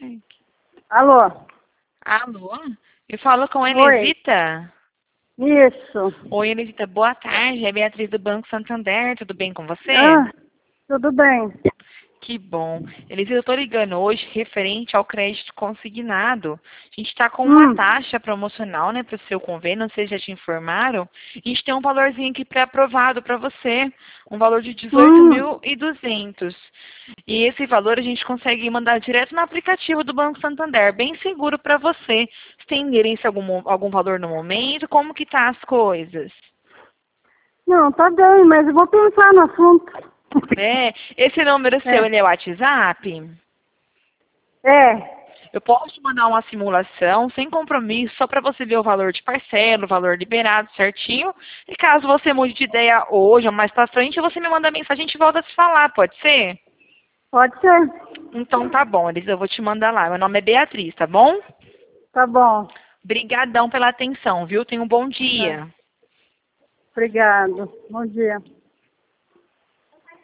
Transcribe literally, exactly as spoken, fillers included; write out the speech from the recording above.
Alô? Alô? Eu falo com a Oi. Elisita? Isso. Oi, Elisita, boa tarde. É a Beatriz do Banco Santander. Tudo bem com você? Ah, tudo bem. Que bom. Elisita, eu tô ligando hoje referente ao crédito consignado. A gente está com uma Hum. taxa promocional, né, para o seu convênio, não sei se já te informaram. A gente tem um valorzinho aqui pré-aprovado para você, um valor de dezoito Hum. mil e duzentos. E esse valor a gente consegue mandar direto no aplicativo do Banco Santander, bem seguro para você. Você tem interesse em algum, algum valor no momento? Como que tá as coisas? Não, tá bem, mas eu vou pensar no assunto. É, esse número seu, É. ele é o WhatsApp? É. Eu posso te mandar uma simulação sem compromisso, só para você ver o valor de parcela, o valor liberado certinho. E caso você mude de ideia hoje ou mais para frente, você me manda mensagem e a gente volta a se falar, pode ser? Pode ser. Então tá bom, Elis, eu vou te mandar lá. Meu nome é Beatriz, tá bom? Tá bom. Brigadão pela atenção, viu? Tenha um bom Tá. dia. Obrigado. Bom dia.